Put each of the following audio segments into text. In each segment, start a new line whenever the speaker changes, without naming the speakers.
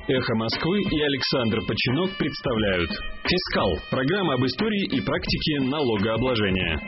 «Эхо Москвы» и Александр Починок представляют «Фискал» – программа об истории и практике налогообложения.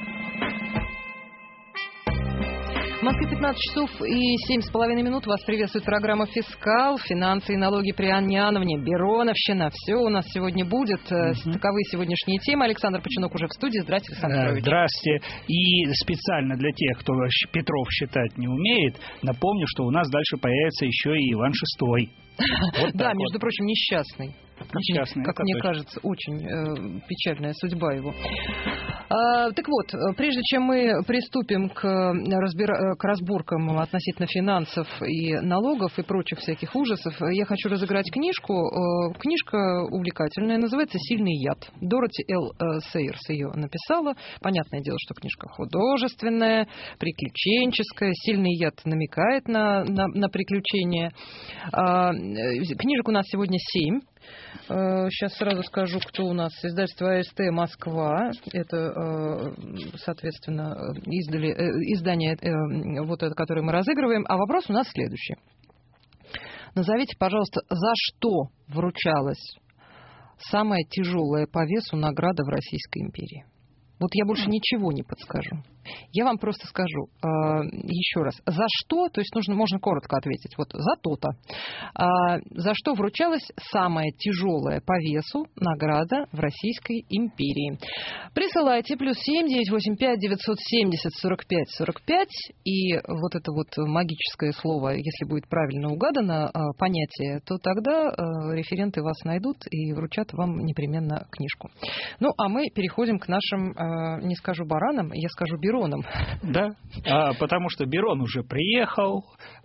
В Москве 15 часов и 7,5 минут. Вас приветствует программа «Фискал». Финансы и налоги при Анне Иоанновне. Бероновщина. Все у нас сегодня будет. Таковы сегодняшние темы. Александр Починок уже в студии. Здравствуйте, Александр Петрович.
Здравствуйте. И специально для тех, кто Петров считать не умеет, напомню, что у нас дальше появится еще и Иван VI. Вот
да, между прочим, несчастный.
Несчастный,
как мне кажется, очень печальная судьба его. Так вот, прежде чем мы приступим к разборкам относительно финансов и налогов и прочих всяких ужасов, я хочу разыграть книжку. Книжка увлекательная, называется «Сильный яд». Дороти Л. Сейерс ее написала. Понятное дело, что книжка художественная, приключенческая. «Сильный яд» намекает на приключения. Книжек у нас сегодня 7. Сейчас сразу скажу, кто у нас. Издательство АСТ «Москва». Это, соответственно, издание, вот это, которое мы разыгрываем. А вопрос у нас следующий. Назовите, пожалуйста, за что вручалась самая тяжелая по весу награда в Российской империи? Вот я больше ничего не подскажу. Я вам просто скажу еще раз. За что, то есть можно коротко ответить, вот за то-то. За что вручалась самая тяжелая по весу награда в Российской империи? Присылайте +7 985 970 45 45. И вот это вот магическое слово, если будет правильно угадано понятие, то тогда референты вас найдут и вручат вам непременно книжку. Ну, а мы переходим к нашим, не скажу баранам, я скажу Беронам.
Да, потому что Берон уже приехал,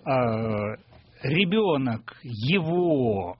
ребенок его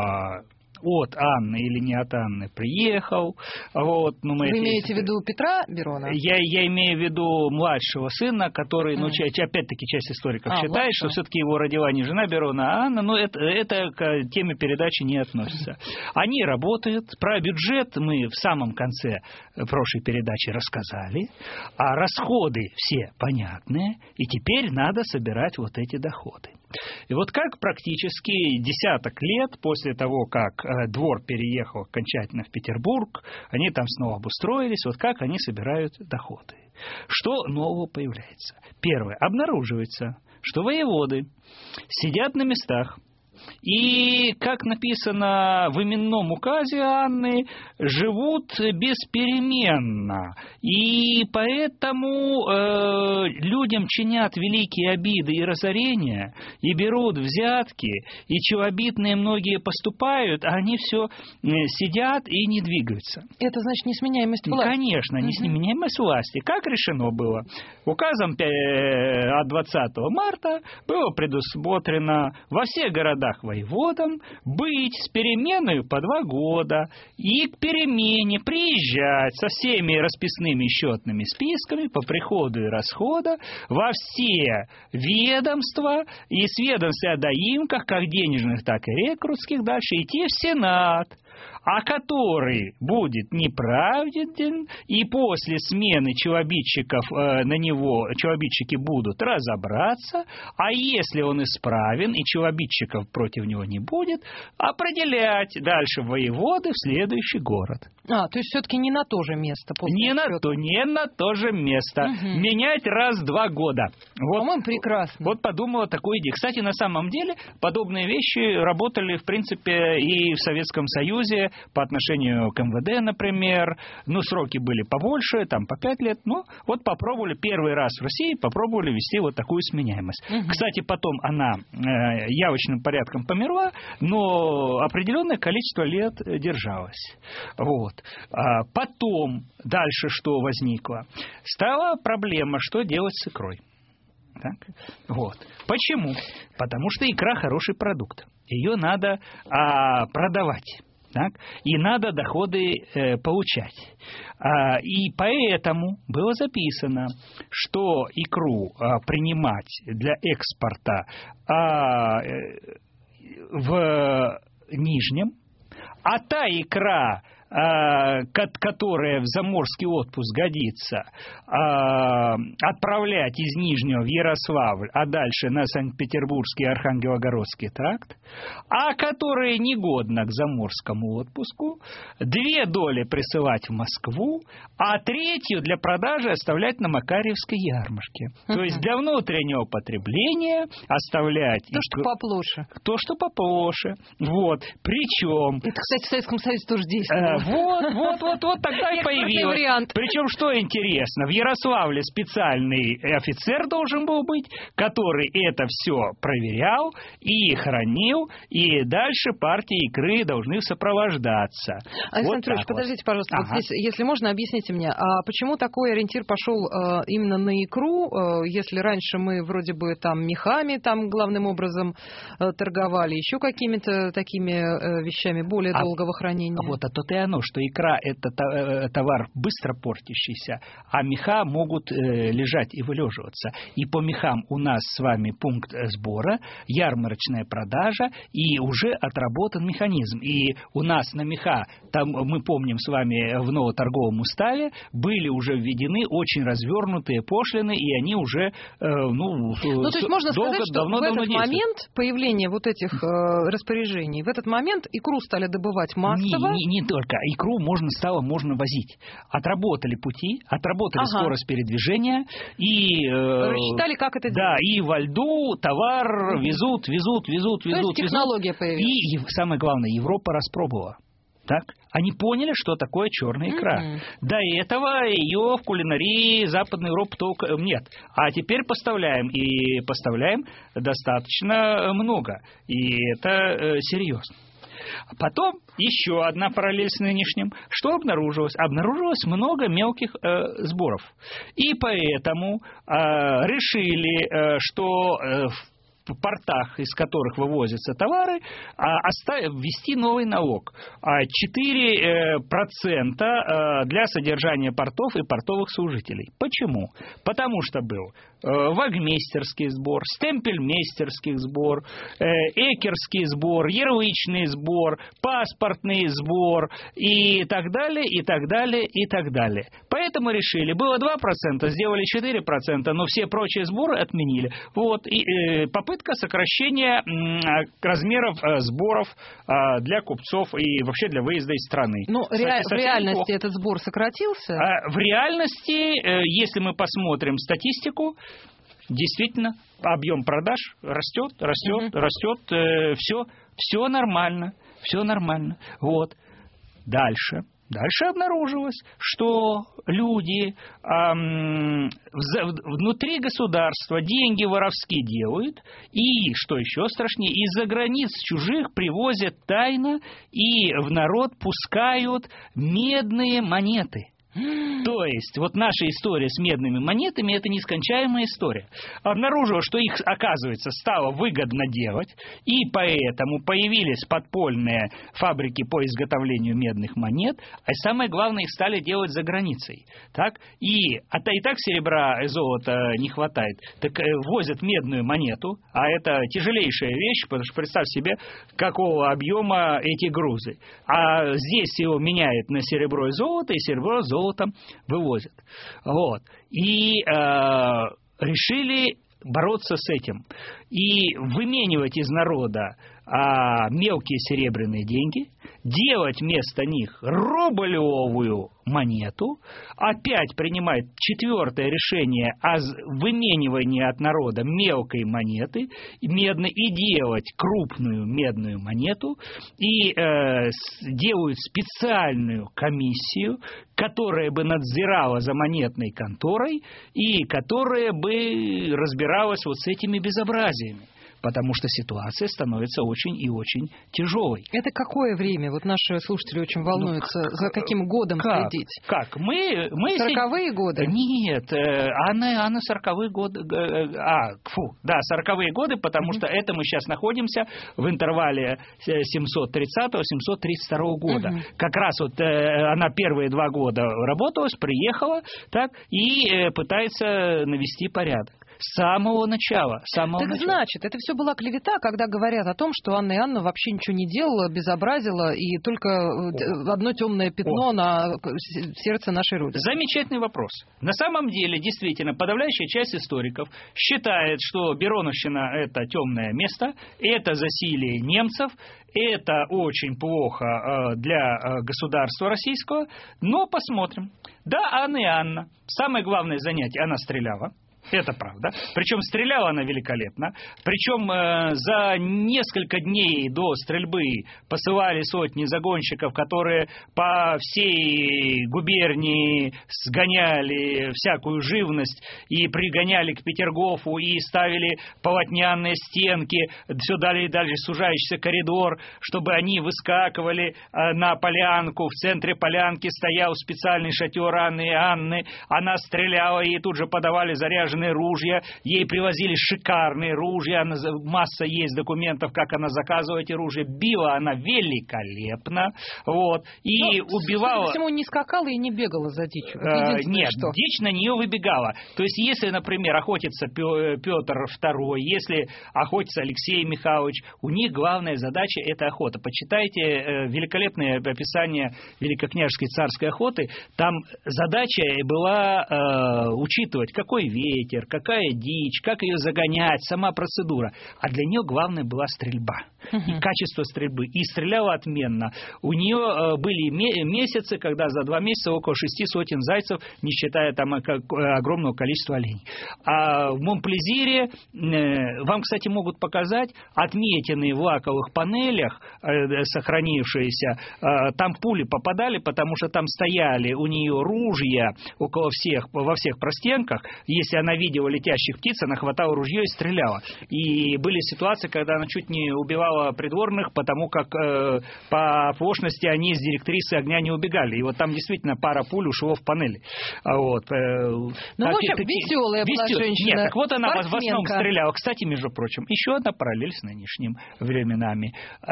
от Анны или не от Анны приехал. Вот,
Вы имеете в виду Петра Берона?
Я имею в виду младшего сына, который, опять-таки, часть историков считает, что все-таки его родила не жена Берона, а Анна, но это к теме передачи не относится. Они работают. Про бюджет мы в самом конце прошлой передачи рассказали, а расходы все понятные, и теперь надо собирать вот эти доходы. И вот как практически десяток лет после того, как двор переехал окончательно в Петербург, они там снова обустроились, вот как они собирают доходы. Что нового появляется? Первое. Обнаруживается, что воеводы сидят на местах, и, как написано в именном указе Анны, живут беспеременно. И поэтому людям чинят великие обиды и разорения, и берут взятки, и челобитные многие поступают, а они все сидят и не двигаются.
Это значит несменяемость власти?
Конечно, несменяемость власти. Как решено было? Указом от 20 марта было предусмотрено во всех городах воеводам быть с переменой по 2 года и к перемене приезжать со всеми расписными счетными списками по приходу и расходу во все ведомства и с ведомств о доимках, как денежных, так и рекрутских, дальше идти в Сенат, а который будет неправеден, и после смены челобитчиков на него челобитчики будут разобраться, а если он исправен и челобитчиков против него не будет, определять дальше воеводы в следующий город.
То есть все-таки не на то же место?
Не на то же место. Менять раз в 2 года. Вот,
по-моему, прекрасно.
Вот подумала такую идею. Кстати, на самом деле, подобные вещи работали, в принципе, и в Советском Союзе по отношению к МВД, например. Сроки были побольше, там по 5 лет. Вот попробовали первый раз в России, попробовали ввести вот такую сменяемость. Кстати, потом она явочным порядком померла, но определенное количество лет держалась. Вот. Потом, дальше что возникло? Стала проблема, что делать с икрой. Так? Вот. Почему? Потому что икра хороший продукт. Ее надо продавать. Так? И надо доходы получать. И поэтому было записано, что икру принимать для экспорта в Нижнем, а та икра, которая в заморский отпуск годится, отправлять из Нижнего в Ярославль, а дальше на Санкт-Петербургский и Архангелогородский тракт, а которая негодна к заморскому отпуску, 2 доли присылать в Москву, а 3 для продажи оставлять на Макарьевской ярмарке. То есть для внутреннего потребления оставлять...
То, что поплоше.
То, что поплоше. Вот. Причем...
Это, кстати, в Советском Союзе тоже действовало.
Вот тогда и появилось. Причем, что интересно, в Ярославле специальный офицер должен был быть, который это все проверял и хранил, и дальше партии икры должны сопровождаться.
Александр Петрович, подождите, пожалуйста, вот здесь, если можно, объясните мне, а почему такой ориентир пошел именно на икру, если раньше мы вроде бы там мехами там главным образом торговали, еще какими-то такими вещами более долгого хранения?
Вот, а то-то и оно, что икра – это товар быстро портящийся, а меха могут лежать и вылеживаться. И по мехам у нас с вами пункт сбора, ярмарочная продажа, и уже отработан механизм. И у нас на меха, там мы помним с вами в новоторговом уставе, были уже введены очень развернутые пошлины, и они уже
то есть можно сказать, что в этот момент появления вот этих распоряжений, в этот момент икру стали добывать массово?
Не только. Икру можно возить. Отработали пути, отработали скорость передвижения и...
рассчитали, как это делать.
Да, и во льду товар везут. То есть
технология появилась.
И самое главное, Европа распробовала. Так? Они поняли, что такое черная икра. До этого ее в кулинарии Западной Европы только нет. А теперь поставляем. И поставляем достаточно много. И это серьезно. Потом еще одна параллель с нынешним. Что обнаружилось? Обнаружилось много мелких сборов. И поэтому решили, что в портах, из которых вывозятся товары, ввести новый налог. 4% для содержания портов и портовых служителей. Почему? Потому что был вагмейстерский сбор, стемпельмейстерский сбор, экерский сбор, ярлычный сбор, паспортный сбор и так далее, и так далее, и так далее. Поэтому решили, было 2%, сделали 4%, но все прочие сборы отменили. Вот, и попытка сокращения размеров сборов для купцов и вообще для выезда из страны.
Ну, в реальности этот сбор сократился?
В реальности, если мы посмотрим статистику, действительно, объем продаж растет, все нормально. Вот. Дальше обнаружилось, что люди внутри государства деньги воровски делают, и, что еще страшнее, из-за границ чужих привозят тайно и в народ пускают медные монеты. То есть, вот наша история с медными монетами – это нескончаемая история. Обнаружилось, что их, оказывается, стало выгодно делать, и поэтому появились подпольные фабрики по изготовлению медных монет, а самое главное, их стали делать за границей. Так? И так серебра и золота не хватает. Так возят медную монету, а это тяжелейшая вещь, потому что представь себе, какого объема эти грузы. А здесь его меняют на серебро и золото, и серебро с золотом вывозят. Вот. И решили бороться с этим. И выменивать из народа мелкие серебряные деньги, делать вместо них рублевую монету, опять принимать 4-е решение о выменивании от народа мелкой монеты медной и делать крупную медную монету, и делают специальную комиссию, которая бы надзирала за монетной конторой и которая бы разбиралась вот с этими безобразиями. Потому что ситуация становится очень и очень тяжелой.
Это какое время? Вот наши слушатели очень волнуются, за каким годом следить.
Как? Мы
40-е годы?
Нет, а на 40-е годы... 40-е годы, потому что это мы сейчас находимся в интервале 730-732 года. Как раз вот она первые 2 года работалась, приехала, так, и пытается навести порядок. С самого начала.
Значит, это все была клевета, когда говорят о том, что Анна Иоанновна вообще ничего не делала, безобразила, и только одно темное пятно на сердце нашей Родины.
Замечательный вопрос. На самом деле, действительно, подавляющая часть историков считает, что Бероновщина – это темное место, это засилие немцев, это очень плохо для государства российского, но посмотрим. Да, Анна Иоанновна, самое главное занятие, она стреляла. Это правда. Причем стреляла она великолепно. Причем за несколько дней до стрельбы посылали сотни загонщиков, которые по всей губернии сгоняли всякую живность и пригоняли к Петергофу и ставили полотняные стенки, все далее и дальше сужающийся коридор, чтобы они выскакивали на полянку. В центре полянки стоял специальный шатер Анны Иоанновны. Она стреляла, и тут же подавали заряженные ружья, ей привозили шикарные ружья, масса есть документов, как она заказывала эти ружья, била она великолепно, вот, и убивала...
Почему не скакала и не бегала за дичью?
Нет, дичь на нее выбегала. То есть, если, например, охотится Петр II, если охотится Алексей Михайлович, у них главная задача – это охота. Почитайте великолепное описание великокняжеской царской охоты, там задача была учитывать, какой ветер, какая дичь, как ее загонять, сама процедура. А для нее главное была стрельба и качество стрельбы. И стреляла отменно. У нее были месяцы, когда за 2 месяца около 6 сотен зайцев, не считая там огромного количества оленей. А в Монплезире вам, кстати, могут показать отметины в лаковых панелях, сохранившиеся. Там пули попадали, потому что там стояли у нее ружья около во всех простенках. Если она видела летящих птиц, она хватала ружье и стреляла. И были ситуации, когда она чуть не убивала придворных, потому как по оплошности они с директрисы огня не убегали. И вот там действительно пара пуль ушло в панели. Вот.
Ну, в общем, веселая была женщина.
Нет, так вот она в основном стреляла. Кстати, между прочим, еще одна параллель с нынешними временами.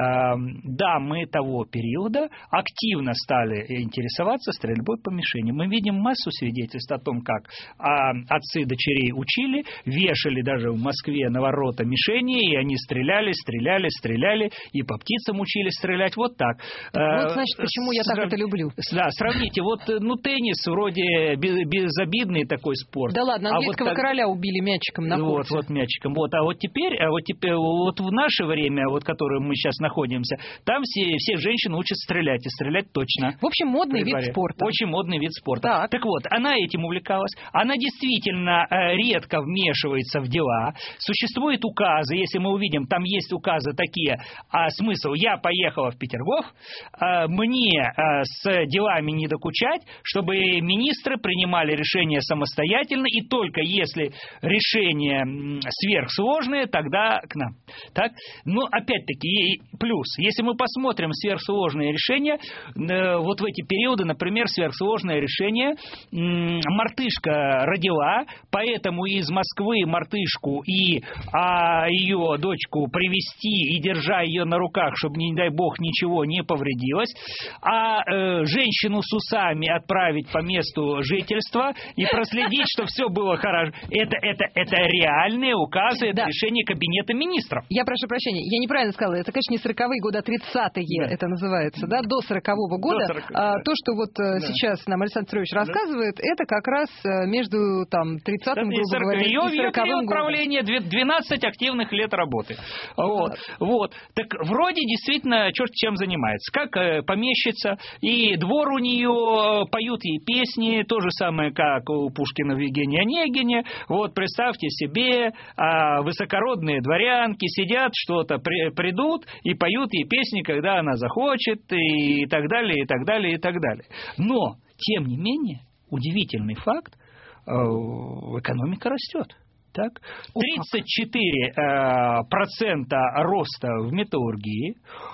Да, мы того периода активно стали интересоваться стрельбой по мишени. Мы видим массу свидетельств о том, как отцы дочерей учили, вешали даже в Москве на ворота мишени, и они стреляли, и по птицам учили стрелять. Вот так.
Вот, значит, почему я так это люблю.
Да, сравните. Вот, теннис вроде безобидный такой спорт.
Да ладно, английского короля убили мячиком на курсе.
Вот мячиком. А вот теперь в наше время, в котором мы сейчас находимся, там все женщины учат стрелять, и стрелять точно.
В общем, модный вид спорта.
Очень модный вид спорта. Так вот, она этим увлекалась. Она действительно редко вмешивается в дела. Существуют указы, если мы увидим, там есть указы такие, смысл: я поехала в Петергоф, мне с делами не докучать, чтобы министры принимали решения самостоятельно, и только если решения сверхсложные, тогда к нам. Так? Но опять-таки, плюс, если мы посмотрим сверхсложные решения, вот в эти периоды, например, сверхсложное решение, мартышка родила, поэтому из Москвы мартышку и ее дочку привезти и держа ее на руках, чтобы, не дай бог, ничего не повредилось, женщину с усами отправить по месту жительства и проследить, что все было хорошо. Это реальные указы, это решение Кабинета министров.
Я прошу прощения, я неправильно сказала, это, конечно, не 40-е годы, а 30-е это называется, да, до 40-го года. То, что вот сейчас нам Александр Петрович рассказывает, это как раз между 30-м, грубо говоря, и 40-м годом.
Правление 12 активных лет работы. Вот. Так вроде действительно черт чем занимается. Как помещица, и двор у нее, поют ей песни, то же самое, как у Пушкина в Евгении Онегине. Вот представьте себе, высокородные дворянки сидят, что-то придут и поют ей песни, когда она захочет, и так далее, и так далее, и так далее. Но, тем не менее, удивительный факт, экономика растет. Так? 34% роста в металлургии.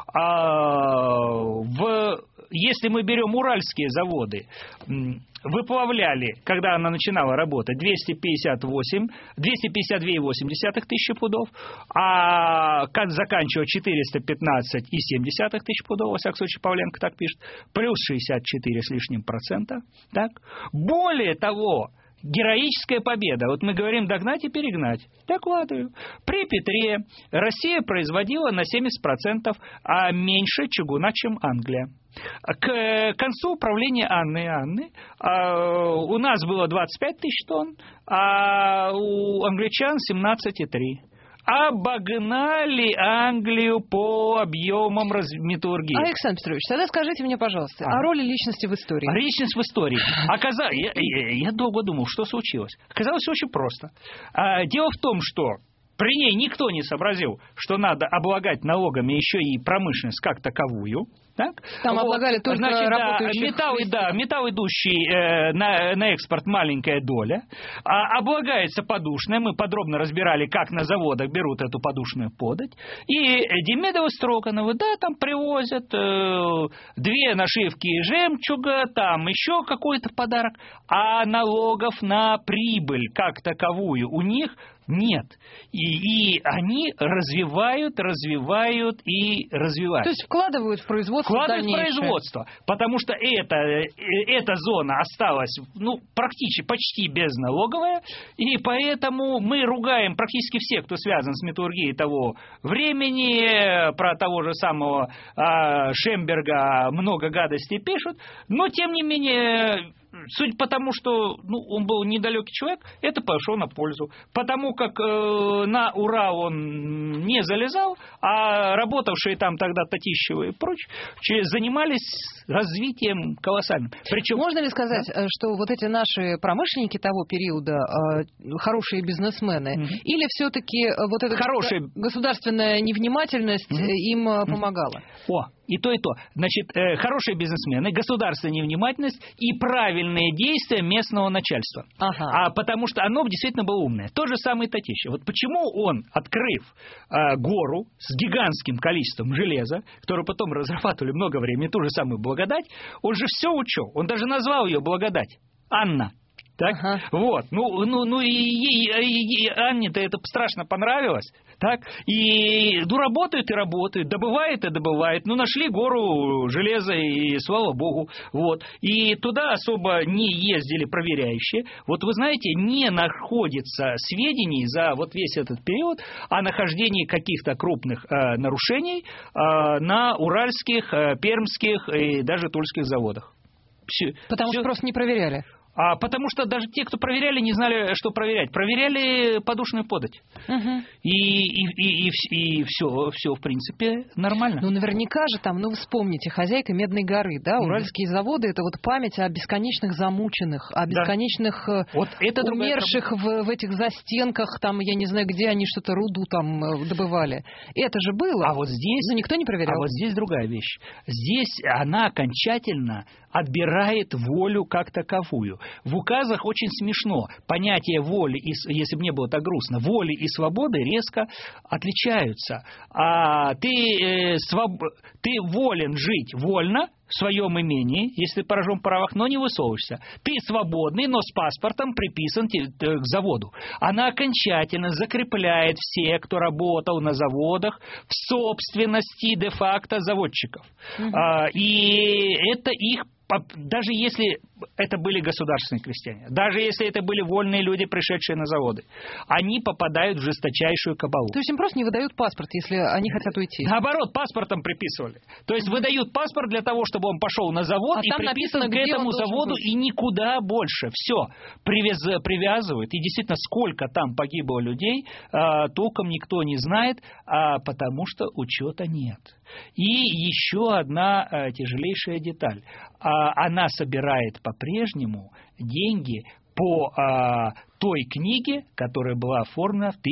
Если мы берем уральские заводы, выплавляли, когда она начинала работать, 252,8 тысячи пудов, а заканчивая 415,7 тысяч пудов, во всяком случае, Павленко так пишет, плюс 64 с лишним процента. Так? Более того, Героическая победа. Вот мы говорим догнать и перегнать. Докладываю. При Петре Россия производила на 70% меньше чугуна, чем Англия. К концу правления Анны у нас было 25 тысяч тонн, а у англичан 17,3. Обогнали Англию по объемам металлургии.
Александр Петрович, тогда скажите мне, пожалуйста, о роли личности в истории.
Личность в истории. Я долго думал, что случилось. Оказалось очень просто. Дело в том, что при ней никто не сообразил, что надо облагать налогами еще и промышленность как таковую. Так?
Там облагали только работающих.
Металл, идущий на экспорт, маленькая доля. Облагается подушная. Мы подробно разбирали, как на заводах берут эту подушную подать. И Демидовы, Строгановы, там привозят 2 нашивки жемчуга, там еще какой-то подарок. А налогов на прибыль как таковую у них нет. И они развивают. То
есть вкладывают в производство.
Вкладывают в производство, потому что эта зона осталась практически почти безналоговая, и поэтому мы ругаем практически всех, кто связан с металлургией того времени, про того же самого Шемберга много гадостей пишут, но тем не менее... Судя по тому, что он был недалекий человек, это пошло на пользу. Потому как на Урал он не залезал, а работавшие там тогда Татищевы и прочие занимались развитием колоссальным.
Причем, можно ли сказать, что вот эти наши промышленники того периода хорошие бизнесмены, или все-таки вот эта государственная невнимательность им помогала?
И то, и то. Значит, хорошие бизнесмены, государственная невнимательность и правильные действия местного начальства. Потому что оно действительно было умное. То же самое Татищев. Вот почему он, открыв гору с гигантским количеством железа, которую потом разрабатывали много времени, ту же самую Благодать, он же все учел. Он даже назвал ее Благодать. Анна. Так? Вот. И Анне-то это страшно понравилось. Так? И работают и работают, добывают и добывают. Нашли гору железа, и слава богу. Вот. И туда особо не ездили проверяющие. Вот вы знаете, не находится сведений за вот весь этот период о нахождении каких-то крупных нарушений на уральских, пермских и даже тульских заводах.
Потому что просто не проверяли.
Потому что даже те, кто проверяли, не знали, что проверять. Проверяли подушную подать. И все, в принципе, нормально.
Наверняка же там, вы вспомните, хозяйка Медной горы, да, уральские заводы, это вот память о бесконечных замученных, о бесконечных умерших в этих застенках, там, я не знаю, где они что-то руду там добывали. Это же было.
А вот здесь...
Но никто не проверял.
А вот здесь другая вещь. Здесь она окончательно отбирает волю как таковую. В указах очень смешно. Понятие воли, если бы не было так грустно, воли и свободы резко отличаются. Ты волен жить вольно в своем имении, если ты поражен в правах, но не высовываешься. Ты свободный, но с паспортом приписан к заводу. Она окончательно закрепляет всех, кто работал на заводах, в собственности де-факто заводчиков. И это их, даже если это были государственные крестьяне, даже если это были вольные люди, пришедшие на заводы, они попадают в жесточайшую кабалу.
То есть им просто не выдают паспорт, если они хотят уйти?
Наоборот, паспортом приписывали. То есть выдают паспорт для того, чтобы он пошел на завод и приписан к этому заводу и никуда больше. Все. Привязывают. И действительно, сколько там погибло людей, толком никто не знает, потому что учета нет. И еще одна тяжелейшая деталь. Она собирает по-прежнему деньги по той книге, которая была оформлена в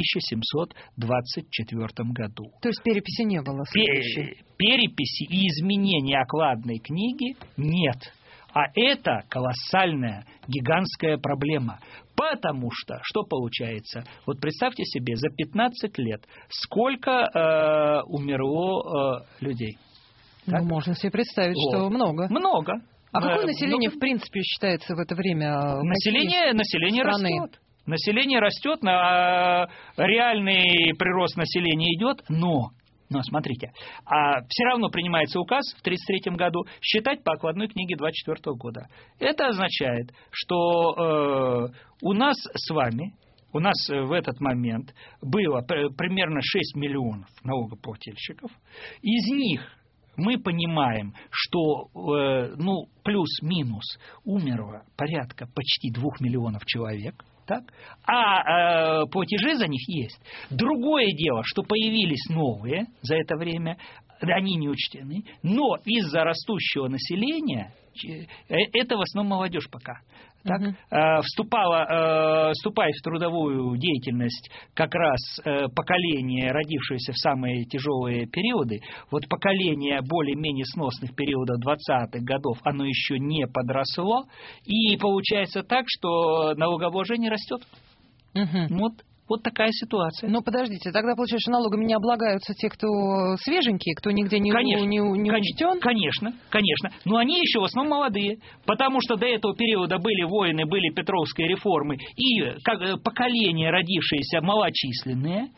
1724 году.
То есть переписи не было?
Переписи и изменения окладной книги нет. А это колоссальная, гигантская проблема. Потому что получается? Вот представьте себе, за 15 лет сколько умерло людей?
Можно себе представить, что много.
Много.
А какое население, в принципе, считается в это время?
Население растет. Население растет, реальный прирост населения идет, но Но смотрите, все равно принимается указ в 1933 году считать по окладной книге 1924 года. Это означает, что у нас с вами, в этот момент было примерно 6 миллионов налогоплательщиков. Из них мы понимаем, что плюс-минус умерло порядка почти 2 миллионов человек. Так? А платежи за них есть. Другое дело, что появились новые за это время, они не учтены, но из-за растущего населения, это в основном молодежь пока, так? Вступая в трудовую деятельность как раз поколение, родившееся в самые тяжелые периоды, вот поколение более-менее сносных периодов 20-х годов, оно еще не подросло, и получается так, что налогообложение растет. Вот такая ситуация.
Но подождите, тогда, получается, что налогами не облагаются те, кто свеженькие, кто нигде не учтен?
Конечно. Но они еще в основном молодые, потому что до этого периода были войны, были Петровские реформы, и поколения, родившиеся, малочисленные,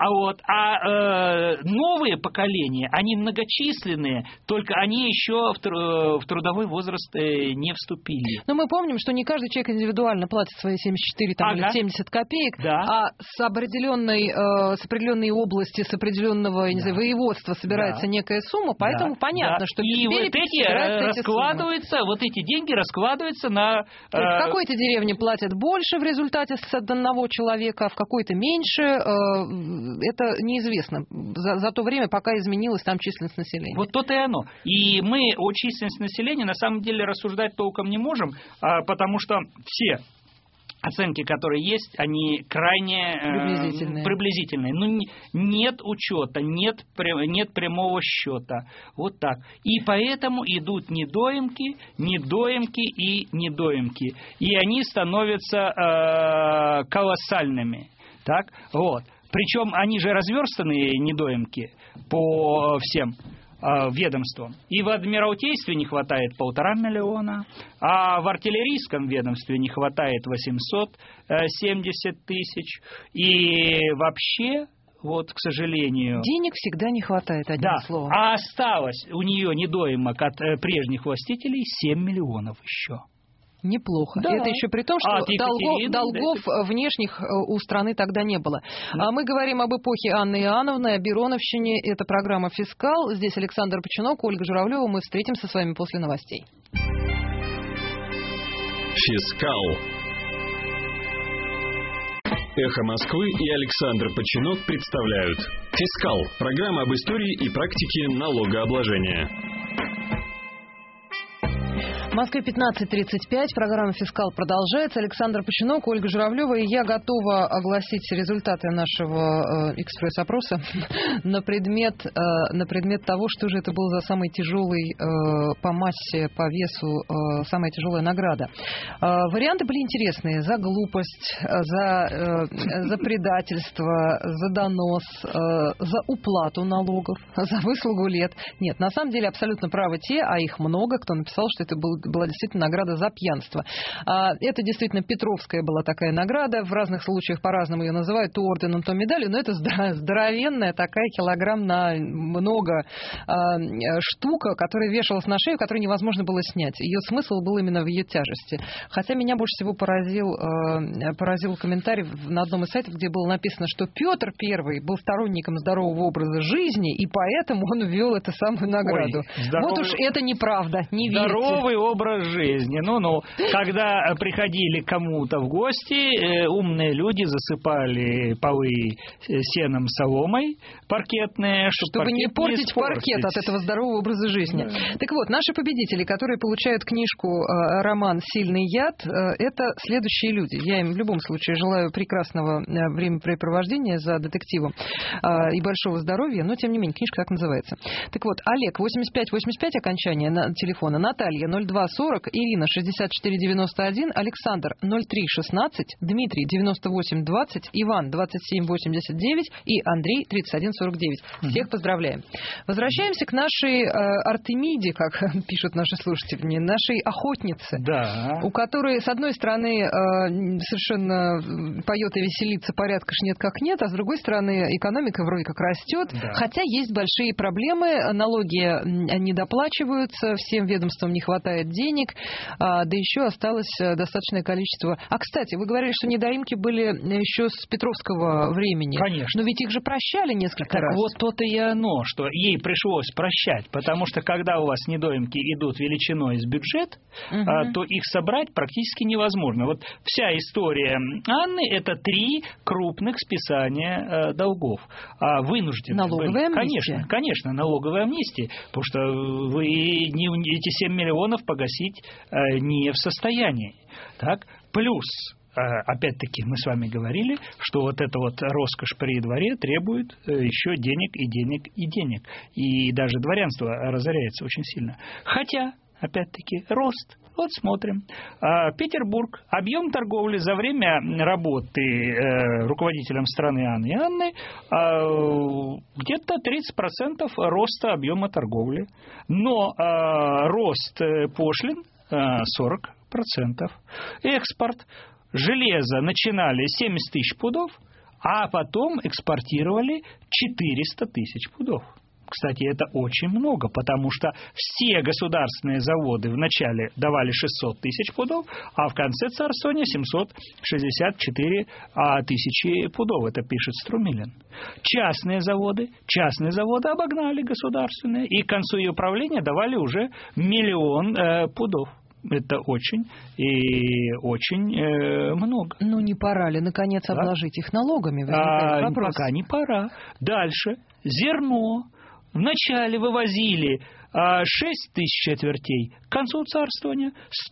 а новые поколения, они многочисленные, только они еще в трудовой возраст не вступили.
Но мы помним, что не каждый человек индивидуально платит свои 74 или 70 копеек, а с определенной области, с определенного воеводства собирается некая сумма, поэтому понятно, что
и вот эти деньги раскладываются на...
В какой-то деревне платят больше в результате с одного человека, а в какой-то меньше. Это неизвестно за то время, пока изменилась там численность населения.
Вот то-то и оно. И мы о численности населения на самом деле рассуждать толком не можем, потому что все оценки, которые есть, они крайне приблизительные. Ну, нет учета, нет прямого счета. Вот так. И поэтому идут недоимки. И они становятся колоссальными. Так? Вот. Причем они же разверстанные недоимки по всем ведомствам. И в Адмиралтействе не хватает 1,5 миллиона, а в артиллерийском ведомстве не хватает 870 тысяч. И вообще, вот, к сожалению...
Денег всегда не хватает, одним словом.
А осталось у нее недоимок от прежних властителей 7 миллионов еще.
Неплохо. Да. Это еще при том, что долгов внешних у страны тогда не было. Да. Мы говорим об эпохе Анны Иоанновны, о Бероновщине. Это программа «Фискал». Здесь Александр Починок, Ольга Журавлева. Мы встретимся с вами после новостей.
«Фискал». «Эхо Москвы» и Александр Починок представляют «Фискал». Программа об истории и практике налогообложения.
В Москве 15:35. Программа «Фискал» продолжается. Александр Починок, Ольга Журавлева. И я готова огласить результаты нашего экспресс-опроса на предмет того, что же это был за самый тяжелый по массе, по весу, самая тяжелая награда. Варианты были интересные. За глупость, за предательство, за донос, за уплату налогов, за выслугу лет. Нет, на самом деле абсолютно правы те, а их много, кто написал, что это была действительно награда за пьянство. Это действительно Петровская была такая награда. В разных случаях по-разному ее называют, то орденом, то медалью, но это здоровенная такая, килограмм на много штука, которая вешалась на шею, которую невозможно было снять. Ее смысл был именно в ее тяжести. Хотя меня больше всего поразил комментарий на одном из сайтов, где было написано, что Петр I был сторонником здорового образа жизни, и поэтому он ввел эту самую награду. Вот уж это неправда, не верьте.
Здоровый образ жизни. Когда приходили кому-то в гости, умные люди засыпали полы сеном, соломой паркетные,
чтобы не портить паркет от этого здорового образа жизни. Да. Так вот, наши победители, которые получают книжку, роман «Сильный яд», это следующие люди. Я им в любом случае желаю прекрасного времяпрепровождения за детективом и большого здоровья, но тем не менее, книжка так называется. Так вот, Олег, 85-85 окончание телефона, Наталья, 02 6240, Ирина 6491, Александр 0316, Дмитрий 9820, Иван 2789 и Андрей 3149. Всех поздравляем. Возвращаемся к нашей Артемиде, как пишут наши слушатели, нашей охотнице,
да.
у которой, с одной стороны, совершенно поет и веселится, порядка ж нет как нет, а с другой стороны, экономика вроде как растет,
да.
Хотя есть большие проблемы, налоги недоплачиваются, всем ведомствам не хватает денег, да еще осталось достаточное количество. А, кстати, вы говорили, что недоимки были еще с Петровского времени.
Конечно.
Но ведь их же прощали несколько раз.
Вот то-то и оно, что ей пришлось прощать, потому что когда у вас недоимки идут величиной из бюджета, то их собрать практически невозможно. Вот вся история Анны – это 3 крупных списания долгов. Вынуждены.
Налоговая амнистия.
Конечно, налоговая амнистия, потому что вы эти 7 миллионов погасить не в состоянии. Так? Плюс, опять-таки, мы с вами говорили, что вот эта вот роскошь при дворе требует еще денег и денег и денег. И даже дворянство разоряется очень сильно. Хотя, опять-таки, рост. Вот смотрим. Петербург. Объем торговли за время работы руководителем страны Анны Иоанны где-то 30% роста объема торговли. Но рост пошлин 40%. Экспорт. Железо начинали 70 тысяч пудов, а потом экспортировали 400 тысяч пудов. Кстати, это очень много, потому что все государственные заводы вначале давали 600 тысяч пудов, а в конце царствования 764 тысячи пудов. Это пишет Струмилин. Частные заводы обогнали государственные, и к концу ее правления давали уже 1 миллион пудов. Это очень и очень много.
Ну, не пора ли, наконец, обложить их налогами? Возникает вопрос.
Пока не пора. Дальше. Зерно. Вначале вывозили 6 тысяч четвертей, к концу царствования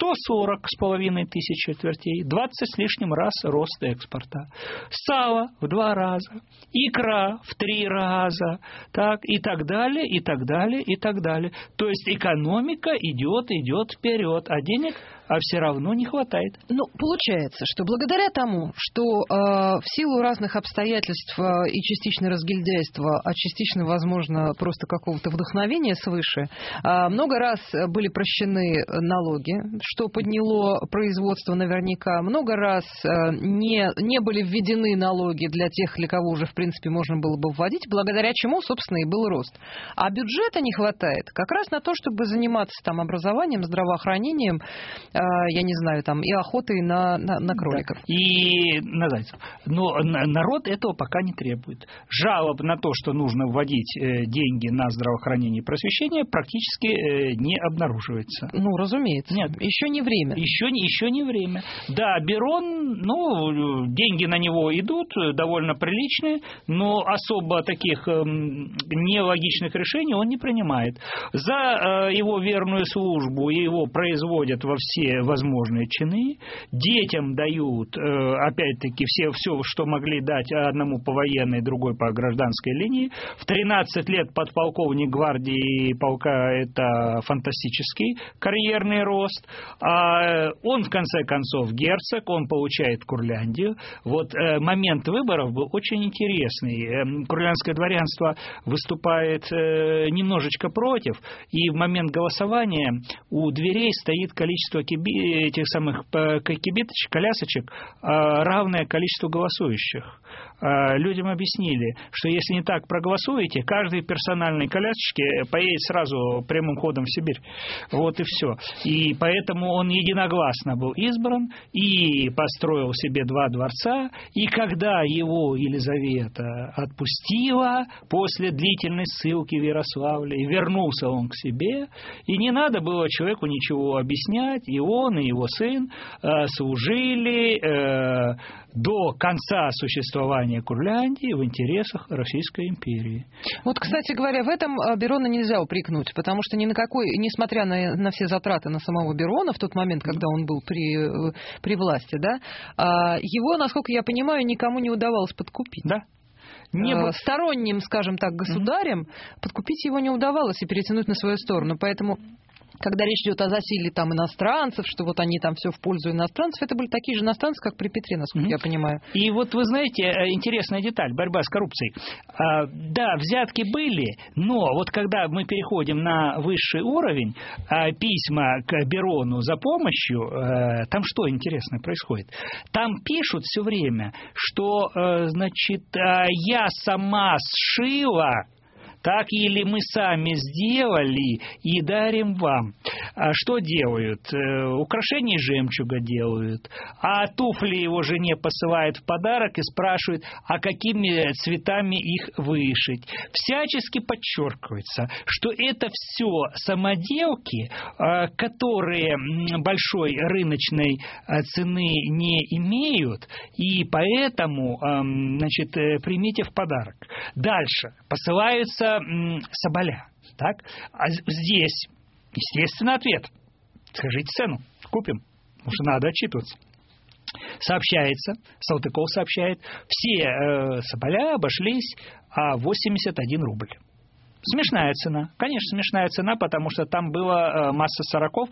140,5 тысяч четвертей, 20 с лишним раз рост экспорта. Сало в 2 раза, икра в 3 раза, так, и так далее, и так далее, и так далее. То есть экономика идет вперед, а денег все равно не хватает.
Ну, получается, что благодаря тому, что в силу разных обстоятельств и частично разгильдяйства, а частично, возможно, просто какого-то вдохновения свыше, много раз были прощены налоги, что подняло производство наверняка. Много раз не были введены налоги для тех, для кого уже, в принципе, можно было бы вводить, благодаря чему, собственно, и был рост. А бюджета не хватает как раз на то, чтобы заниматься там образованием, здравоохранением, я не знаю, там, и охотой на кроликов.
Да. И на зайцев. Но народ этого пока не требует. Жалоб на то, что нужно вводить деньги на здравоохранение и просвещение, практически не обнаруживается.
Ну, разумеется.
Нет.
Еще не время.
Еще не время. Да, Берон, деньги на него идут, довольно приличные, но особо таких нелогичных решений он не принимает. За его верную службу его производят во все возможные чины, детям дают, опять-таки, все, что могли дать, одному по военной, другой по гражданской линии. В 13 лет подполковник гвардии полка – это фантастический карьерный рост. Он, в конце концов, герцог, он получает Курляндию. Вот момент выборов был очень интересный. Курляндское дворянство выступает немножечко против, и в момент голосования у дверей стоит количество этих самых кибиточек, колясочек, равное количеству голосующих. Людям объяснили, что если не так проголосуете, каждой персональной колясочке поедет сразу прямым ходом в Сибирь. Вот и все. И поэтому он единогласно был избран и построил себе 2 дворца. И когда его Елизавета отпустила после длительной ссылки в Ярославле, и вернулся он к себе, и не надо было человеку ничего объяснять, и он, и его сын служили до конца существования Курляндии в интересах Российской империи.
Вот, кстати говоря, в этом Берона нельзя упрекнуть, потому что несмотря на все затраты на самого Берона в тот момент, когда он был при власти, да, его, насколько я понимаю, никому не удавалось подкупить.
Да.
Сторонним, скажем так, государем подкупить его не удавалось и перетянуть на свою сторону. Поэтому когда речь идет о засилье там иностранцев, что вот они там все в пользу иностранцев, это были такие же иностранцы, как при Петре, насколько я понимаю.
И вот вы знаете, интересная деталь, борьба с коррупцией. Да, взятки были, но вот когда мы переходим на высший уровень, письма к Берону за помощью, там что интересное происходит? Там пишут все время, что, значит, я сама сшила, так или мы сами сделали и дарим вам. Что делают? Украшения из жемчуга делают, а туфли его жене посылают в подарок и спрашивают, а какими цветами их вышить. Всячески подчеркивается, что это все самоделки, которые большой рыночной цены не имеют, и поэтому, значит, примите в подарок. Дальше посылаются соболя. Так? А здесь, естественно, ответ. Скажите цену, купим. Потому что надо отчитываться. Сообщается, Салтыков сообщает, все соболя обошлись 81 рубль. Смешная цена. Конечно, смешная цена, потому что там была масса сороков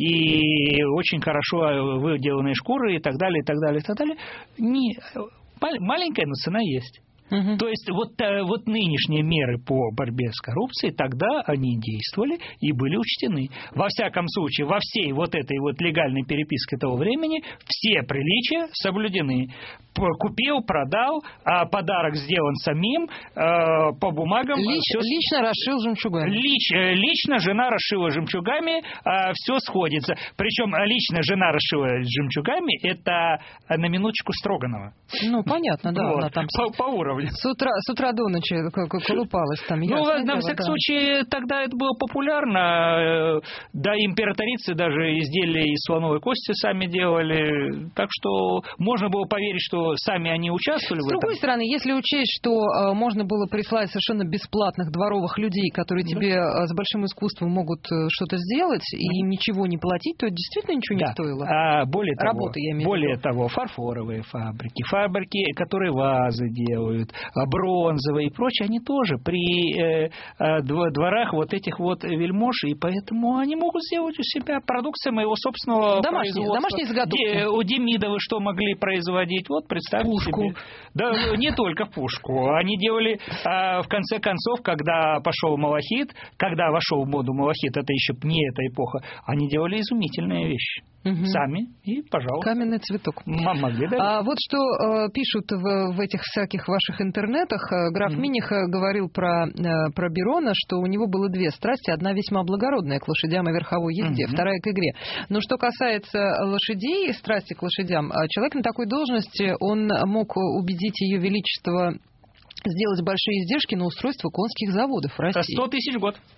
и очень хорошо выделанные шкуры и так далее, и так далее, и так далее. Маленькая, но цена есть. То есть вот нынешние меры по борьбе с коррупцией, тогда они действовали и были учтены. Во всяком случае, во всей вот этой вот легальной переписке того времени все приличия соблюдены. Купил, продал, подарок сделан самим, по бумагам.
Лично расшил жемчугами.
Лично жена расшила жемчугами, все сходится. Причем лично жена расшила жемчугами, это на минуточку Строганова.
Ну, понятно, да.
Вот,
она там
по уровню.
С утра до ночи колупалась там.
Ну, во всяком случае, тогда это было популярно. Да, императрицы даже изделия из слоновой кости сами делали. Так что можно было поверить, что сами они участвовали в этом.
С другой стороны, если учесть, что можно было прислать совершенно бесплатных дворовых людей, которые тебе с большим искусством могут что-то сделать и им ничего не платить, то это действительно ничего не стоило.
Более того, фарфоровые фабрики, которые вазы делают, бронзовые и прочее, они тоже при дворах вот этих вот вельмож, и поэтому они могут сделать у себя продукцию моего собственного производства.
Домашние заготовки.
У Демидовы что могли производить? Вот представьте
пушку.
себе. Да, не только пушку. Они делали, в конце концов, когда пошел малахит, когда вошел в моду малахит, это еще не эта эпоха, они делали изумительные вещи. Сами и, пожалуйста.
Каменный цветок.
Могли, да?
Вот что пишут в этих всяких ваших интернетах. Граф Миних говорил про Берона, что у него было две страсти. Одна весьма благородная к лошадям и верховой езде, вторая к игре. Но что касается лошадей, страсти к лошадям, человек на такой должности, он мог убедить Ее Величество сделать большие издержки на устройство конских заводов в России.
100 тысяч в год.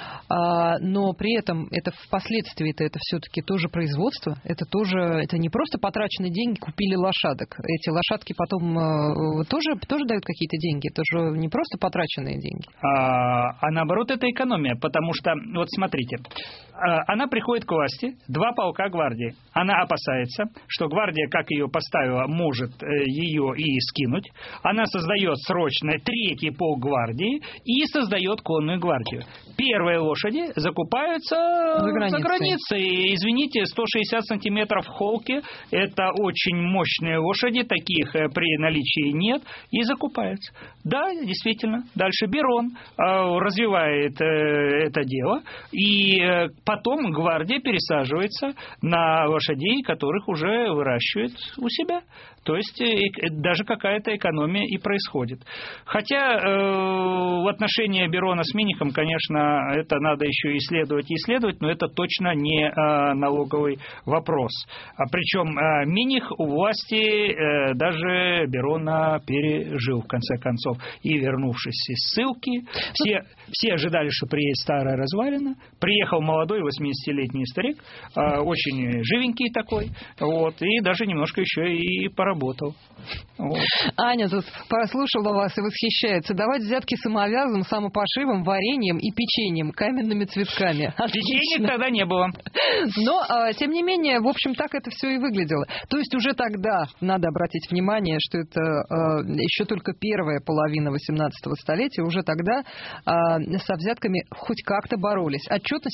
Но при этом это впоследствии это все-таки тоже производство, это не просто потраченные деньги, купили лошадок. Эти лошадки потом тоже дают какие-то деньги, это же не просто потраченные деньги.
А наоборот, это экономия, потому что, вот смотрите, она приходит к власти, 2 полка гвардии. Она опасается, что гвардия, как ее поставила, может ее и скинуть. Она создает срочно 3-й полк гвардии и создает конную гвардию. Первые лошади закупаются за границей. Извините, 160 сантиметров холки – это очень мощные лошади, таких при наличии нет, и закупаются. Да, действительно. Дальше Берон развивает это дело, и потом гвардия пересаживается на лошадей, которых уже выращивают у себя. То есть даже какая-то экономия и происходит. Хотя в отношении Берона с Минихом, конечно, это надо еще исследовать, но это точно не налоговый вопрос. Причем Миних у власти даже Берона пережил, в конце концов. И вернувшись из ссылки, все ожидали, что приедет старая развалина. Приехал молодой 80-летний старик, очень живенький такой, вот, и даже немножко еще и поработал. Вот.
Аня тут послушала вас и восхищается. Давать взятки самовязом, самопошивом, вареньем и печеньем, каменными цветками.
Печенья тогда не было.
Но, тем не менее, в общем, так это все и выглядело. То есть уже тогда надо обратить внимание, что это еще только первая половина 18 столетия, уже тогда со взятками хоть как-то боролись. Отчетность хоть какая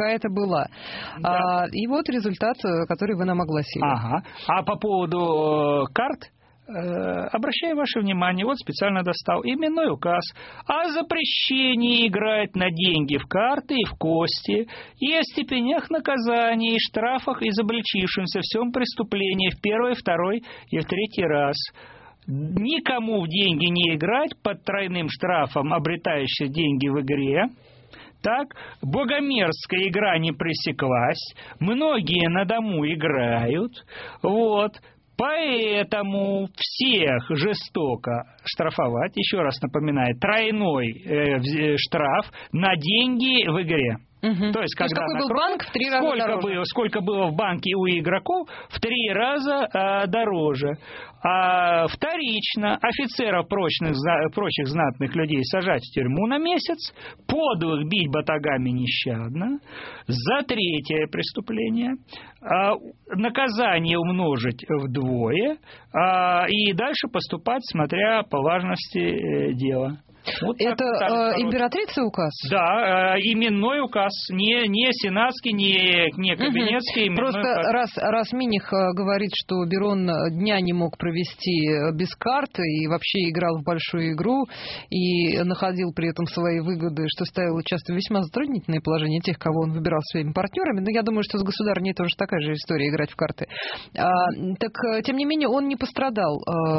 какая-то была.
Да.
И вот результат, который вы нам огласили.
Ага. А по поводу карт, обращаю ваше внимание, вот специально достал именной указ о запрещении играть на деньги в карты и в кости, и о степенях наказаний и штрафах изобличившимся в всем преступлении в первый, второй и в третий раз. Никому в деньги не играть под тройным штрафом, обретающие деньги в игре. Так, богомерзкая игра не пресеклась, многие на дому играют, вот. Поэтому всех жестоко штрафовать, еще раз напоминаю, тройной штраф на деньги в игре.
То есть, когда был банк, в 3 раза дороже.
Сколько было в банке у игроков, в 3 раза дороже. А вторично офицеров прочих знатных людей сажать в тюрьму на месяц, подлых бить батагами нещадно. За 3-е преступление наказание умножить вдвое и дальше поступать, смотря по важности дела. Вот
это императрица указ?
Да, именной указ, не сенатский, не кабинетский.
Просто раз Миних говорит, что Берон дня не мог провести без карты и вообще играл в большую игру и находил при этом свои выгоды, что ставило часто в весьма затруднительное положение тех, кого он выбирал своими партнерами. Но я думаю, что с государыней тоже такая же история, играть в карты. Так, тем не менее, он не пострадал,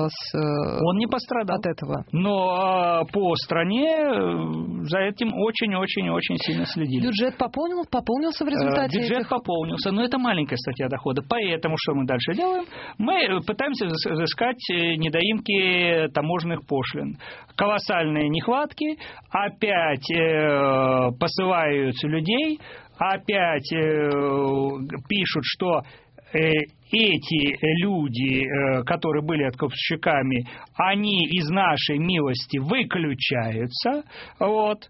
от этого.
Но по стране за этим очень-очень-очень сильно следили.
Бюджет пополнился в результате
Бюджет пополнился, но это маленькая статья дохода. Поэтому что мы дальше делаем? Мы пытаемся взыскать недоимки таможенных пошлин. Колоссальные нехватки, опять посылают людей, опять пишут, что эти люди, которые были откупщиками, они из нашей милости выключаются. Вот.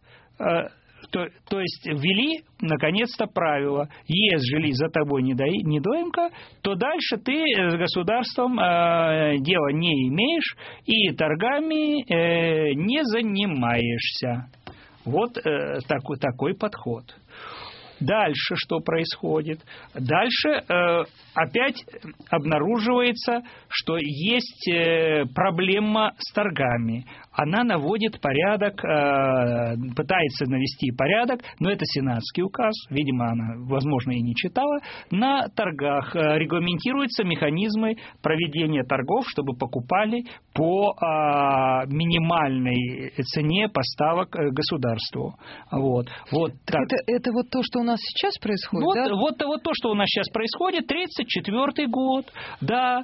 То есть ввели, наконец-то, правило. Ежели за тобой недоимка, то дальше ты с государством дела не имеешь и торгами не занимаешься. Вот такой подход. Дальше что происходит? Дальше опять обнаруживается, что есть проблема с торгами. Она наводит порядок, пытается навести порядок, но это сенатский указ, видимо, она, возможно, и не читала. На торгах регламентируются механизмы проведения торгов, чтобы покупали по минимальной цене поставок государству. Вот так.
Это вот то, что у нас сейчас происходит, да?
Вот то, что у нас сейчас происходит, 1934 год, да,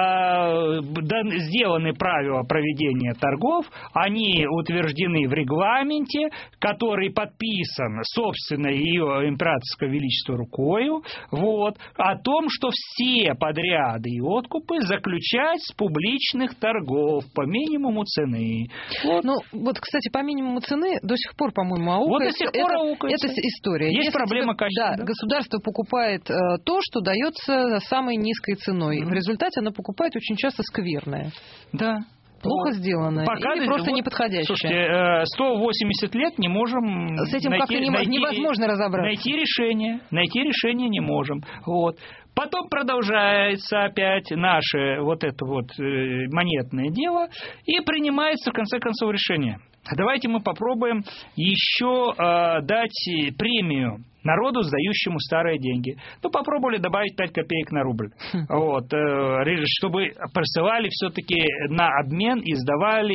сделаны правила проведения торгов, они утверждены в регламенте, который подписан, собственно, ее императорское величество рукою, вот, о том, что все подряды и откупы заключать с публичных торгов по минимуму цены. Вот.
Ну, вот, кстати, по минимуму цены до сих пор, по-моему, аукается.
Вот до сих пор аукается.
Это история.
Есть проблема качества.
Да, государство покупает то, что дается самой низкой ценой. В результате оно покупает очень часто скверное.
Да.
Плохо сделанное или просто неподходящее.
Слушайте, 180 лет не можем...
С этим как-то невозможно разобраться.
Найти решение не можем. Вот. Потом продолжается опять наше вот это вот монетное дело и принимается в конце концов решение. Давайте мы попробуем еще дать премию народу, сдающему старые деньги. Ну, попробовали добавить 5 копеек на рубль. Вот, чтобы присылали все-таки на обмен и сдавали,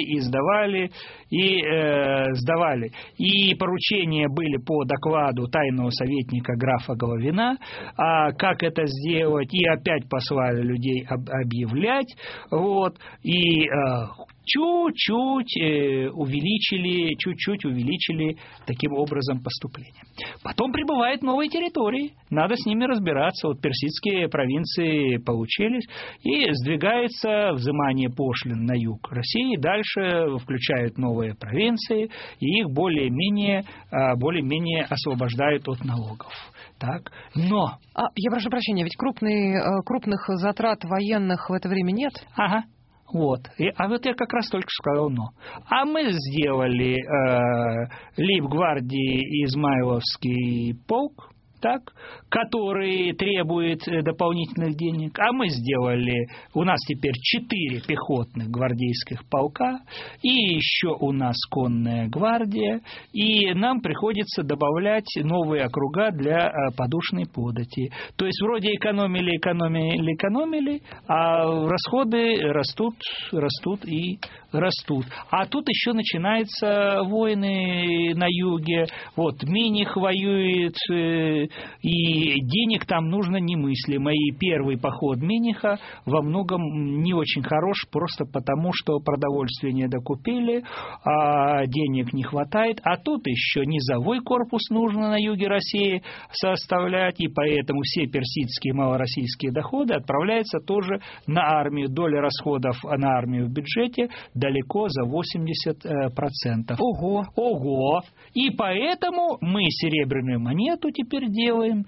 и сдавали. И поручения были по докладу тайного советника графа Головина, как это сделать, и опять послали людей объявлять. Вот, и чуть-чуть увеличили таким образом поступление. Потом прибывают новые территории, надо с ними разбираться. Вот персидские провинции получились, и сдвигается взимание пошлин на юг России, дальше включают новые провинции, и их более-менее освобождают от налогов. Так, но...
Я прошу прощения, ведь крупных затрат военных в это время нет?
Ага. Вот. А вот я как раз только сказал «но». А мы сделали лейб-гвардии Измайловский полк, так, который требует дополнительных денег, а мы сделали, у нас теперь 4 пехотных гвардейских полка, и еще у нас конная гвардия, и нам приходится добавлять новые округа для подушной подати. То есть вроде экономили, а расходы растут и растут. А тут еще начинаются войны на юге, вот Миних воюет, и денег там нужно немыслимо. И первый поход Миниха во многом не очень хорош, просто потому, что продовольствие не докупили, а денег не хватает. А тут еще низовой корпус нужно на юге России составлять, и поэтому все персидские и малороссийские доходы отправляются тоже на армию. Доля расходов на армию в бюджете далеко за 80%. Ого! И поэтому мы серебряную монету теперь делаем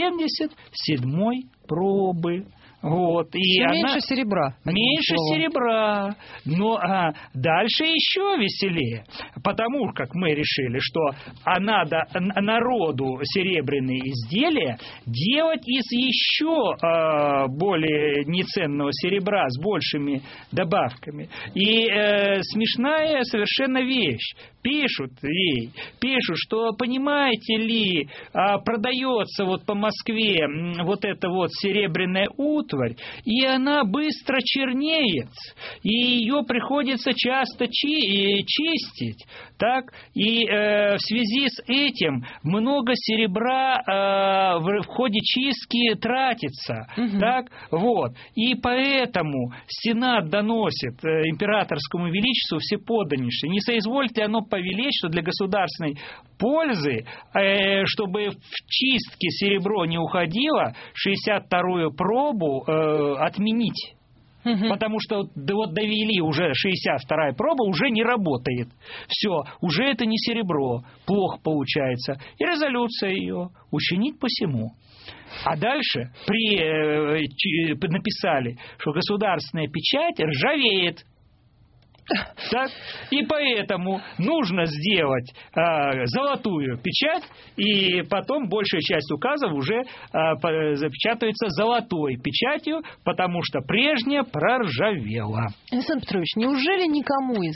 77-й пробы. Вот, и
меньше серебра.
Меньше серебра. Но дальше еще веселее. Потому как мы решили, что надо народу серебряные изделия делать из еще более неценного серебра с большими добавками. И смешная совершенно вещь. Пишут, что, понимаете ли, продается вот по Москве вот эта вот серебряная утварь, и она быстро чернеет, и ее приходится часто чистить, так, и в связи с этим много серебра в ходе чистки тратится, так, вот, и поэтому Сенат доносит императорскому величеству всеподданнейшее, не соизвольте оно повелеть, что для государственной пользы, чтобы в чистке серебро не уходило, 62-ю пробу отменить. Потому что вот довели уже 62-я проба, уже не работает. Все, уже это не серебро, плохо получается. И резолюция ее учинить посему. А дальше написали, что государственная печать ржавеет. Так? И поэтому нужно сделать золотую печать, и потом большая часть указов уже запечатывается золотой печатью, потому что прежняя проржавела.
Александр Петрович, неужели никому из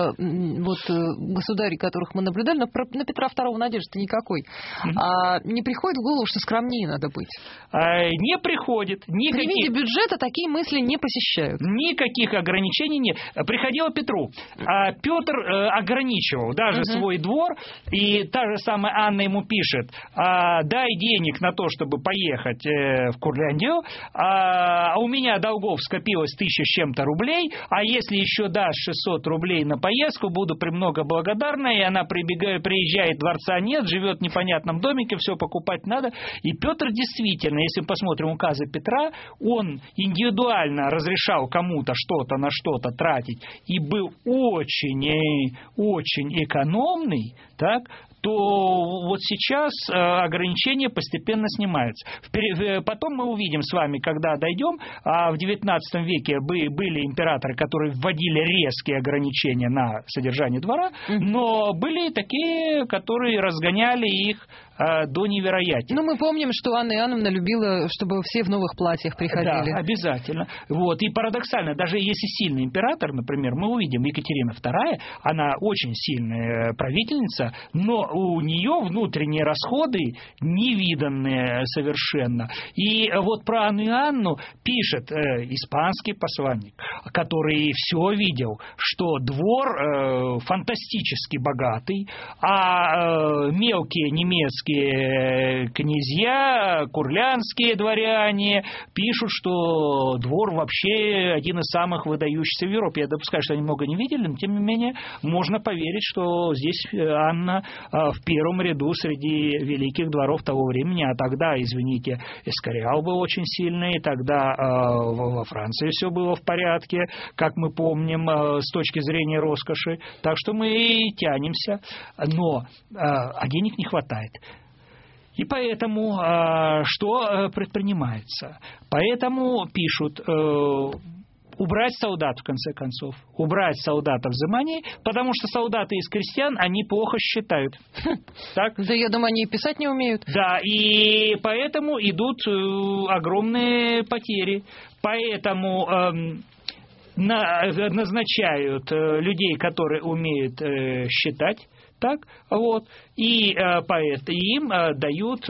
государей, которых мы наблюдали, на Петра II надежды никакой, не приходит в голову, что скромнее надо быть?
Не приходит.
При виде бюджета такие мысли не посещают.
Никаких ограничений нет. Приходило Петру. Петр ограничивал даже свой двор, и та же самая Анна ему пишет: дай денег на то, чтобы поехать в Курляндию, а у меня долгов скопилось 1000 с чем-то рублей, а если еще дашь 600 рублей на поездку, буду премного благодарна. И она приезжает, дворца нет, живет в непонятном домике, все покупать надо. И Петр действительно, если мы посмотрим указы Петра, он индивидуально разрешал кому-то что-то на что-то тратить и был очень экономный, так, то вот сейчас ограничения постепенно снимаются. Потом мы увидим с вами, когда дойдем, в XIX веке были императоры, которые вводили резкие ограничения на содержание двора, но были такие, которые разгоняли их до невероятия.
Ну, мы помним, что Анна Иоанновна любила, чтобы все в новых платьях приходили.
Да, обязательно. Вот. И парадоксально, даже если сильный император, например, мы увидим Екатерина II, она очень сильная правительница, но у нее внутренние расходы невиданные совершенно. И вот про Анну Иоанну пишет испанский посланник, который все видел, что двор фантастически богатый, а мелкие немецкие князья, курлянские дворяне пишут, что двор вообще один из самых выдающихся в Европе. Я допускаю, что они много не видели, но тем не менее можно поверить, что здесь Анна в первом ряду среди великих дворов того времени, а тогда, извините, Эскориал был очень сильный, тогда во Франции все было в порядке, как мы помним, с точки зрения роскоши. Так что мы и тянемся, но денег не хватает. И поэтому что предпринимается? Поэтому пишут: убрать солдат, в конце концов. Убрать солдата взиманий, потому что солдаты из крестьян, они плохо считают. Так?
Да, я думаю, они и писать не умеют.
Да, и поэтому идут огромные потери. Поэтому назначают людей, которые умеют считать. Так, вот, и им дают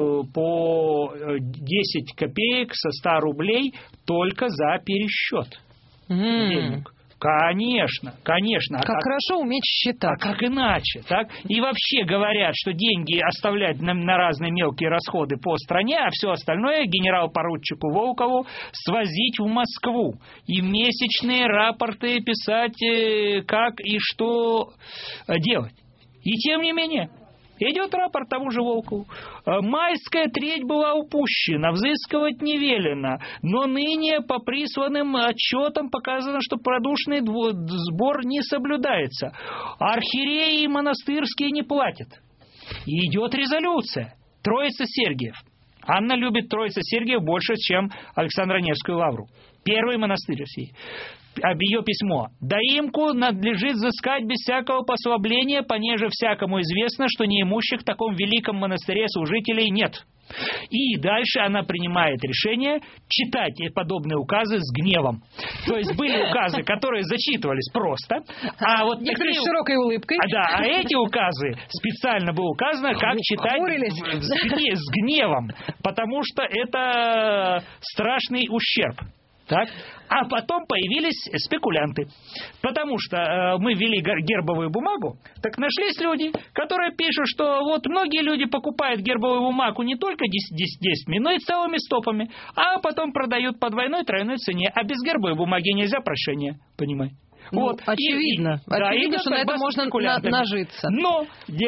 по 10 копеек со 100 рублей только за пересчет денег. Конечно.
Как хорошо уметь считать.
А как иначе, так? И вообще говорят, что деньги оставлять на разные мелкие расходы по стране, а все остальное генерал-поручику Волкову свозить в Москву. И месячные рапорты писать, как и что делать. И тем не менее, идет рапорт тому же Волкову. Майская треть была упущена, взыскивать не велено, но ныне по присланным отчетам показано, что продушный сбор не соблюдается. Архиереи монастырские не платят. И идет резолюция. Троица-Сергиев. Анна любит Троица-Сергиев больше, чем Александро-Невскую лавру. Первый монастырь России. Ее письмо. Доимку надлежит взыскать без всякого послабления, понеже всякому известно, что неимущих в таком великом монастыре служителей нет. И дальше она принимает решение читать подобные указы с гневом. То есть были указы, которые зачитывались просто, а вот
некоторые с широкой улыбкой.
А эти указы специально было указано, как читать с гневом, потому что это страшный ущерб. Так? А потом появились спекулянты. Потому что мы ввели гербовую бумагу, так нашлись люди, которые пишут, что вот многие люди покупают гербовую бумагу не только 10, но и целыми стопами, а потом продают по двойной, тройной цене. А без гербовой бумаги нельзя прошения, понимай.
Ну, вот. Очевидно, что на это можно нажиться.
Но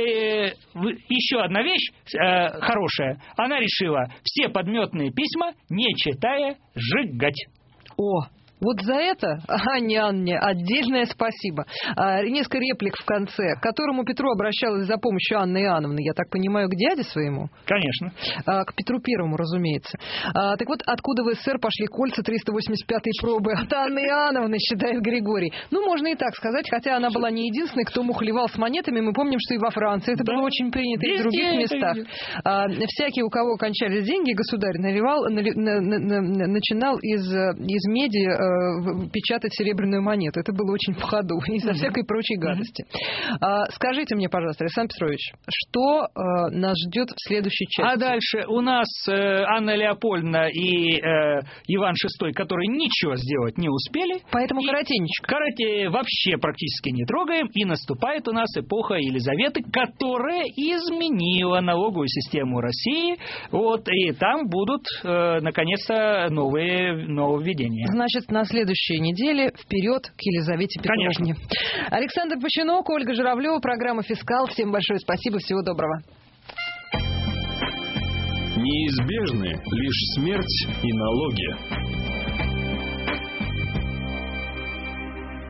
еще одна вещь хорошая. Она решила все подметные письма, не читая, сжигать.
О, вот за это, Анне, отдельное спасибо. Несколько реплик в конце, к которому Петру обращалась за помощью Анны Иоанновны, я так понимаю, к дяде своему?
Конечно.
К Петру Первому, разумеется. Так вот, откуда в СССР пошли кольца 385-й пробы? От Анны Иоанновны, считает Григорий. Ну, можно и так сказать, хотя она была не единственной, кто мухлевал с монетами. Мы помним, что и во Франции это было очень принято, и в других местах. Всякий, у кого кончались деньги, государь начинал из меди печатать серебряную монету. Это было очень в ходу. Из-за всякой прочей гадости. Скажите мне, пожалуйста, Александр Петрович, что нас ждет в следующей части?
А дальше у нас Анна Леопольдовна и Иван VI, которые ничего сделать не успели.
Поэтому коротенечко.
Вообще практически не трогаем. И наступает у нас эпоха Елизаветы, которая изменила налоговую систему России. Вот, и там будут, наконец-то, нововведения.
Значит, на следующей неделе вперед к Елизавете Петровне.
Конечно.
Александр Починок, Ольга Журавлева, программа «Фискал». Всем большое спасибо, всего доброго.
Неизбежны лишь смерть и налоги.